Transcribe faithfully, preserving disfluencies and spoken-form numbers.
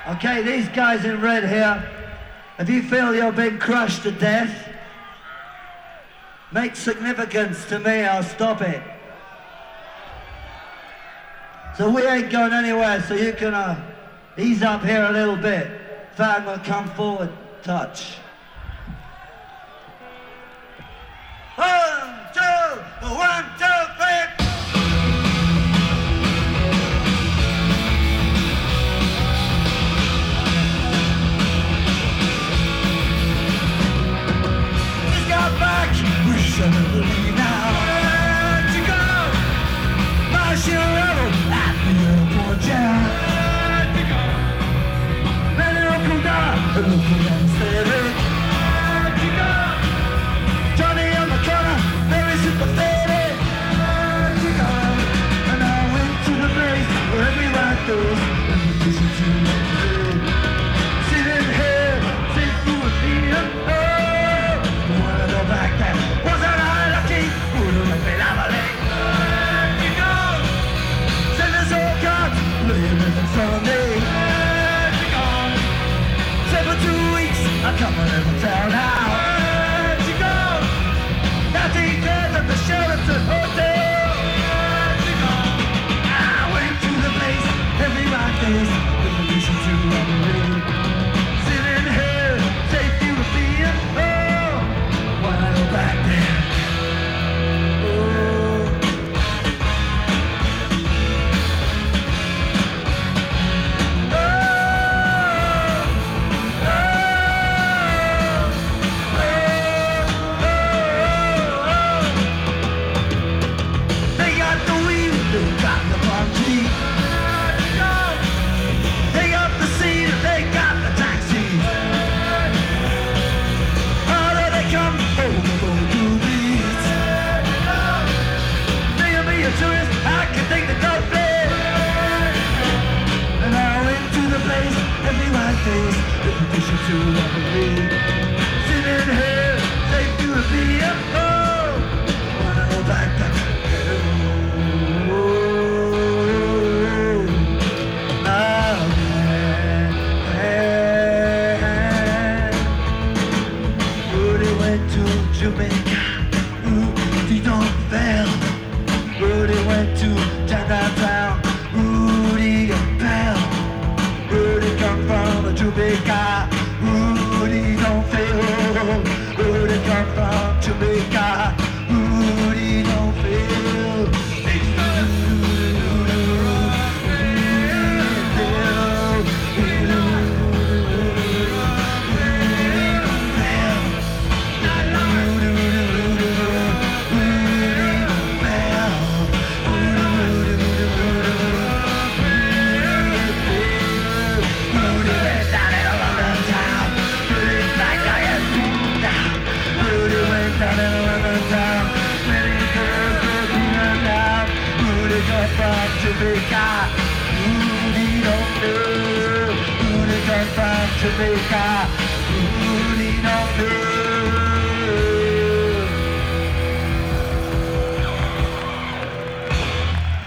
Okay, these guys in red here, if you feel you're being crushed to death, make significance to me, I'll stop it. So we ain't going anywhere, so you can uh, ease up here a little bit. Fag will come forward, touch. One, two, one, two, three. Just got back, wish I never leave now. Where'd you go? My rebel at the airport jam. Where'd you go? Many Uncle Dara, looking anesthetic. Where'd you go? Johnny on the corner, very sympathetic. Where'd you go? And I went to the place where every right goes, and we listen to the road. Sitting here, sit through a theater. Oh, wanna go back there? Wasn't I lucky? Would've let me have a leg. Where'd you go? Send us all cards, living in Sunday. Where'd you go? Said for two weeks, I'm coming in the town now. Where'd you go? Nineteen days at the Sheraton Hotel. Where'd you go? I went to the place every right days with a mission to operate. Sitting here, safe you to be in. Oh, wanna go back there? Oh. They got the weed, they got the palm tree. They got the seed, they got the taxi. How do they come over the movies? They can be a tourist, I can take the dope place. And I went to the place, every right face, the petition to operate. Sitting here, safe to be a oh, wanna go back there. Oh, man. Rudy went to Jamaica. Rudy don't fail. Rudy went to Chinatown. Rudy fell. Rudy come from Jamaica. Rudy don't fail. Rudy come from Jamaica. Rudy don't fail. Jamaica, Rudy don't know. Rudy come from Jamaica, Rudy don't know.